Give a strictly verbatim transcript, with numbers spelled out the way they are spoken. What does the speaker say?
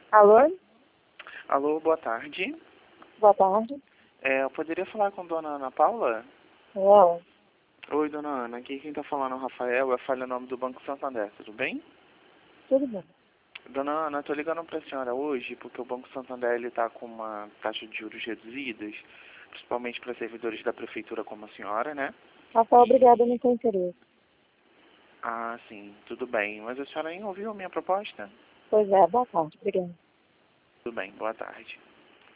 Alô? Alô, boa tarde. Boa tarde. É, eu poderia falar com dona Ana Paula? Não, Oi, dona Ana. Aqui quem tá falando é o Rafael. Eu falo o nome do Banco Santander, tudo bem? tudo bem. Dona Ana, eu tô ligando pra senhora hoje porque o Banco Santander ele tá com uma taxa de juros reduzidas, principalmente para servidores da prefeitura como a senhora, né? Rafael, obrigada, E... não tem interesse. Ah, sim, tudo bem. Mas a senhora nem ouviu a minha proposta? Pois é, boa tarde, obrigada. Tudo bem, boa tarde.